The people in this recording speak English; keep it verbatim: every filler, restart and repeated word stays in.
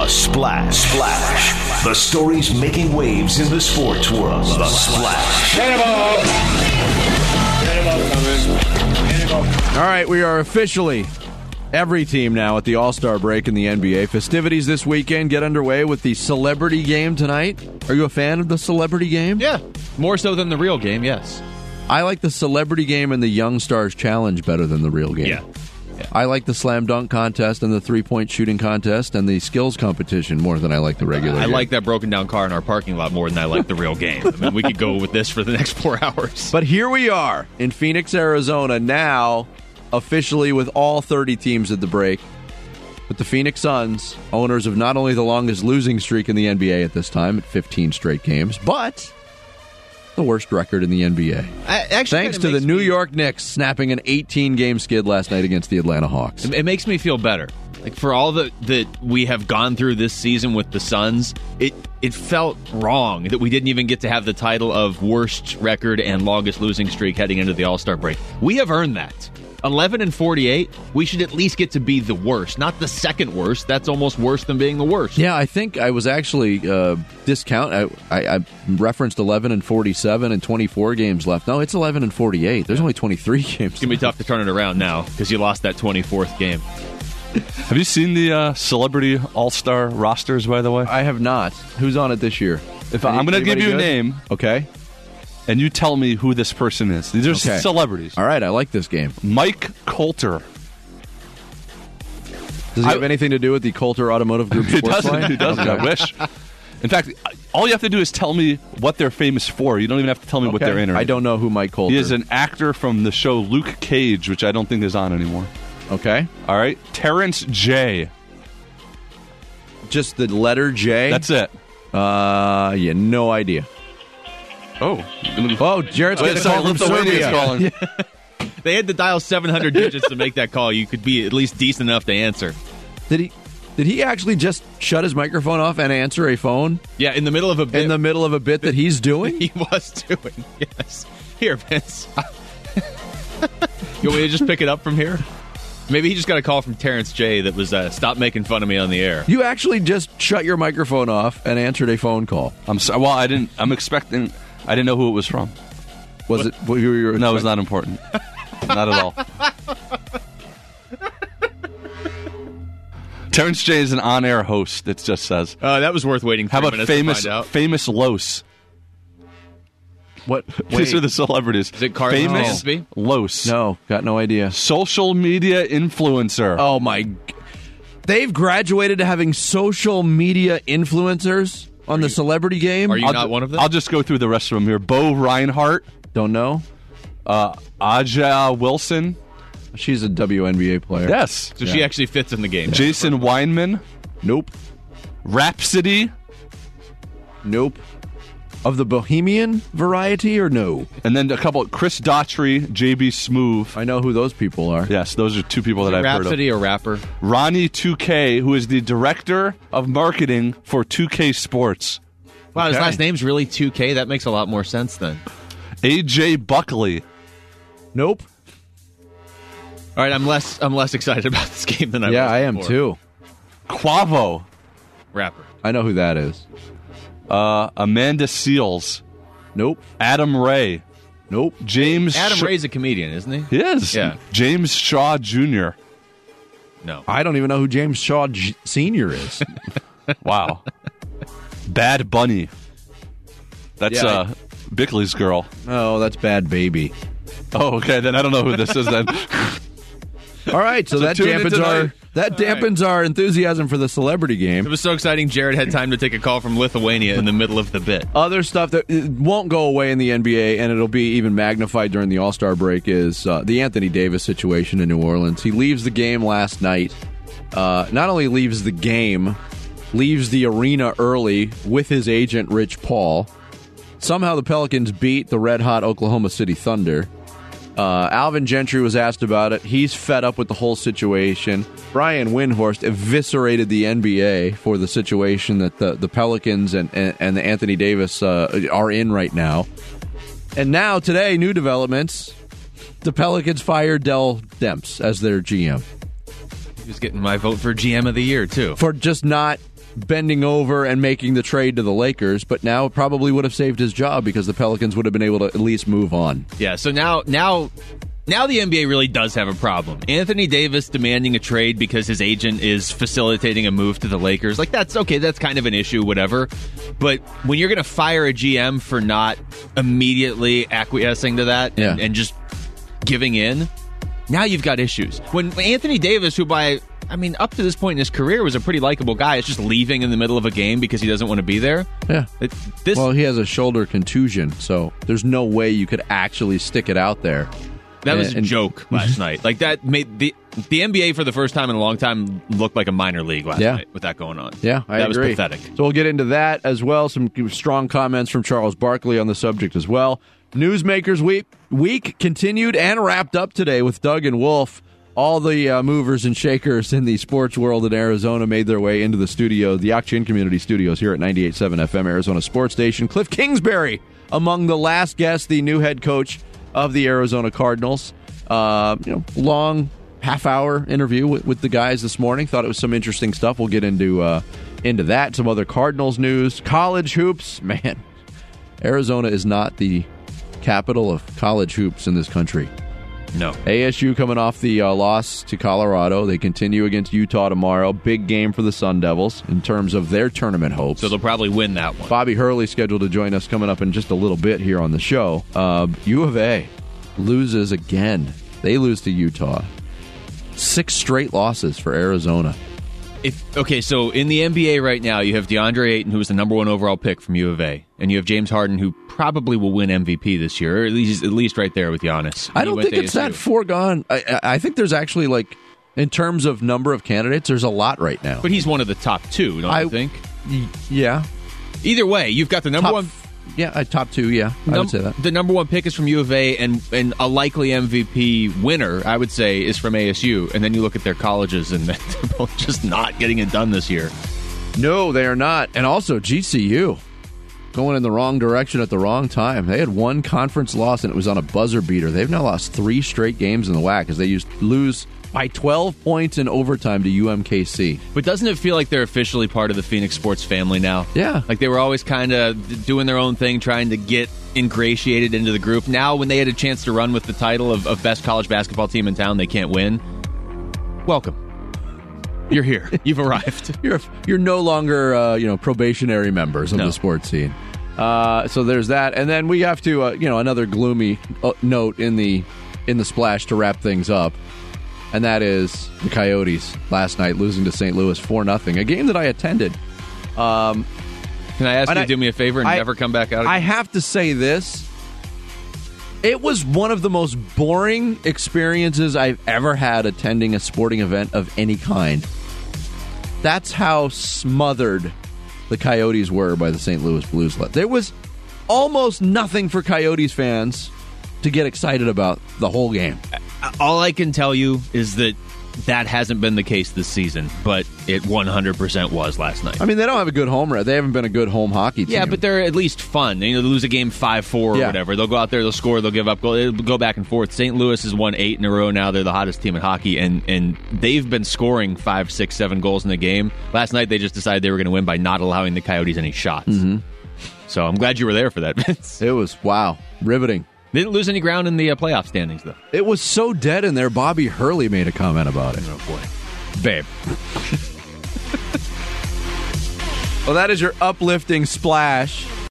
The Splash. Splash. The stories making waves in the sports world. The Splash. All right, we are officially every team now at the All-Star break in the N B A. Festivities this weekend get underway with the Celebrity Game tonight. Are you a fan of the Celebrity Game? Yeah, more so than the real game, yes. I like the Celebrity Game and the Young Stars Challenge better than the real game. Yeah. yeah. I like the slam dunk contest and the three-point shooting contest and the skills competition more than I like the regular I game. like that broken down car in our parking lot more than I like the real game. I mean, we could go with this for the next four hours. But here we are in Phoenix, Arizona, now officially with all thirty teams at the break. With the Phoenix Suns, owners of not only the longest losing streak in the N B A at this time, at fifteen straight games, but the worst record in the N B A. I, actually, Thanks to the New me, York Knicks snapping an eighteen-game skid last night against the Atlanta Hawks. It makes me feel better. Like, for all that that we have gone through this season with the Suns, it it felt wrong that we didn't even get to have the title of worst record and longest losing streak heading into the All-Star break. We have earned that. eleven and forty-eight, we should at least get to be the worst, not the second worst. That's almost worse than being the worst. Yeah, I think I was actually uh, discount. I, I, I referenced eleven and forty-seven and twenty-four games left. No, it's eleven and forty-eight. There's only twenty-three games. It's gonna be tough to turn it around now because you lost that twenty-fourth game. Have you seen the uh, celebrity all-star rosters, by the way? I have not. Who's on it this year? If Any, I'm going to give you good? a name, okay, and you tell me who this person is. These are okay. celebrities. All right, I like this game. Mike Coulter. Does he I, have anything to do with the Coulter Automotive Group He sports doesn't. line? He doesn't. I wish. In fact, all you have to do is tell me what they're famous for. You don't even have to tell me okay. what they're in. I don't know who Mike Coulter is. He is an actor from the show Luke Cage, which I don't think is on anymore. Okay. All right. Terrence J. Just the letter J? That's it. Uh, yeah, no idea. Oh. Oh, Jared's getting a call from Serbia. Calling. They had to dial seven hundred digits to make that call. You could be at least decent enough to answer. Did he Did he actually just shut his microphone off and answer a phone? Yeah, in the middle of a bit. In the middle of a bit that he's doing? He was doing, yes. Here, Vince. You want me to just pick it up from here? Maybe he just got a call from Terrence J that was, uh, stop making fun of me on the air. You actually just shut your microphone off and answered a phone call. I'm sorry. Well, I didn't, I'm expecting, I didn't know who it was from. Was what? it? What you were no, it was not important. Not at all. Terrence J is an on-air host, it just says. Uh, that was worth waiting for. How about famous, famous Los? What? These are the celebrities. Is it Carlos Famous no. Los? No, got no idea. Social media influencer. Oh my! They've graduated to having social media influencers on are the you, Celebrity Game. Are you I'll not d- one of them? I'll just go through the rest of them here. Bo Reinhart. Don't know. Uh, Aja Wilson. She's a W N B A player. Yes. So yeah. she actually fits in the game. Jason Weinman. Nope. Rhapsody. Nope. Of the Bohemian variety or no? And then a couple, Chris Daughtry, J B Smoove. I know who those people are. Yes, those are two people that I've heard of. Rhapsody or rapper? Ronnie two K, who is the director of marketing for two K Sports. Wow, okay. His last name's really two K? That makes a lot more sense then. A J Buckley. Nope. All right, I'm less I'm less excited about this game than I yeah, was I am before. too. Quavo. Rapper. I know who that is. Uh, Amanda Seales. Nope. Adam Ray. Nope. James. Adam Sh- Ray's a comedian, isn't he? He is. Yeah. James Shaw Junior No. I don't even know who James Shaw J- Senior is. Wow. Bad Bunny. That's Yeah, uh, Bickley's girl. Oh, that's Bad Baby. Oh, okay. Then I don't know who this is then. All right, so, So that tune in dampens tonight. our that dampens our enthusiasm for the Celebrity Game. It was so exciting, Jared had time to take a call from Lithuania in the middle of the bit. Other stuff that it won't go away in the N B A, and it'll be even magnified during the All-Star break, is uh, the Anthony Davis situation in New Orleans. He leaves the game last night. Uh, not only leaves the game, leaves the arena early with his agent, Rich Paul. Somehow the Pelicans beat the red-hot Oklahoma City Thunder. Uh, Alvin Gentry was asked about it. He's fed up with the whole situation. Brian Windhorst eviscerated the N B A for the situation that the, the Pelicans and, and, and the Anthony Davis uh, are in right now. And now, today, new developments. The Pelicans fired Dell Demps as their G M. He was getting my vote for G M of the year, too. For just not bending over and making the trade to the Lakers, but now it probably would have saved his job because the Pelicans would have been able to at least move on. Yeah, so now now now the N B A really does have a problem. Anthony Davis demanding a trade because his agent is facilitating a move to the Lakers. Like, that's okay, that's kind of an issue, whatever. But when you're going to fire a G M for not immediately acquiescing to that yeah. and, and just giving in, now you've got issues. When Anthony Davis, who by I mean, up to this point in his career was a pretty likable guy. It's just leaving in the middle of a game because he doesn't want to be there. Yeah. It, this, well, he has a shoulder contusion, so there's no way you could actually stick it out there. That was and, a and, joke last night. Like, that made the the N B A for the first time in a long time look like a minor league last yeah. night with that going on. Yeah, I that agree. was pathetic. So we'll get into that as well. Some strong comments from Charles Barkley on the subject as well. Newsmakers Week, week continued and wrapped up today with Doug and Wolf. All the uh, movers and shakers in the sports world in Arizona made their way into the studio, the Ak-Chin Community Studios here at ninety-eight point seven F M, Arizona Sports Station. Cliff Kingsbury, among the last guests, the new head coach of the Arizona Cardinals. Uh, you know, long half-hour interview with, with the guys this morning. Thought it was some interesting stuff. We'll get into uh, into that. Some other Cardinals news. College hoops. Man, Arizona is not the capital of college hoops in this country. No. A S U coming off the uh, loss to Colorado. They continue against Utah tomorrow. Big game for the Sun Devils in terms of their tournament hopes. So they'll probably win that one. Bobby Hurley scheduled to join us coming up in just a little bit here on the show. Uh, U of A loses again. They lose to Utah. Six straight losses for Arizona. If okay, so in the N B A right now, you have DeAndre Ayton, who was the number one overall pick from U of A, and you have James Harden, who probably will win M V P this year, or at least at least right there with Giannis. I don't think it's that foregone. I, I think there's actually, like, in terms of number of candidates, there's a lot right now. But he's one of the top two, don't I, you think? Y- yeah. Either way, you've got the number top, one. Yeah, uh, top two. Yeah, I num- would say that. The number one pick is from U of A, and and a likely M V P winner, I would say, is from A S U. And then you look at their colleges, and they're both just not getting it done this year. No, they are not. And also G C U going in the wrong direction at the wrong time. They had one conference loss, and it was on a buzzer beater. They've now lost three straight games in the W A C as they used lose by twelve points in overtime to U M K C. But doesn't it feel like they're officially part of the Phoenix sports family now? Yeah. Like they were always kind of doing their own thing, trying to get ingratiated into the group. Now, when they had a chance to run with the title of, of best college basketball team in town, they can't win. Welcome. You're here. You've arrived. You're you're no longer uh, you know probationary members of No. the sports scene. Uh, so there's that, and then we have to uh, you know another gloomy uh, note in the in the splash to wrap things up, and that is the Coyotes last night losing to Saint Louis four nothing, a game that I attended. Um, Can I ask you I, to do me a favor and I, never come back out again? I have to say this. It was one of the most boring experiences I've ever had attending a sporting event of any kind. That's how smothered the Coyotes were by the Saint Louis Blues. There was almost nothing for Coyotes fans to get excited about the whole game. All I can tell you is that that hasn't been the case this season, but it one hundred percent was last night. I mean, they don't have a good home record. They haven't been a good home hockey team. Yeah, but they're at least fun. You know, they lose a game five four or Yeah. whatever. They'll go out there, they'll score, they'll give up, go, it'll go back and forth. Saint Louis has won eight in a row now. They're the hottest team in hockey, and, and they've been scoring five, six, seven goals in the game. Last night, they just decided they were going to win by not allowing the Coyotes any shots. Mm-hmm. So I'm glad you were there for that, Vince. It was, wow, riveting. They didn't lose any ground in the uh, playoff standings, though. It was so dead in there, Bobby Hurley made a comment about it. Oh, boy. Babe. Well, that is your uplifting splash.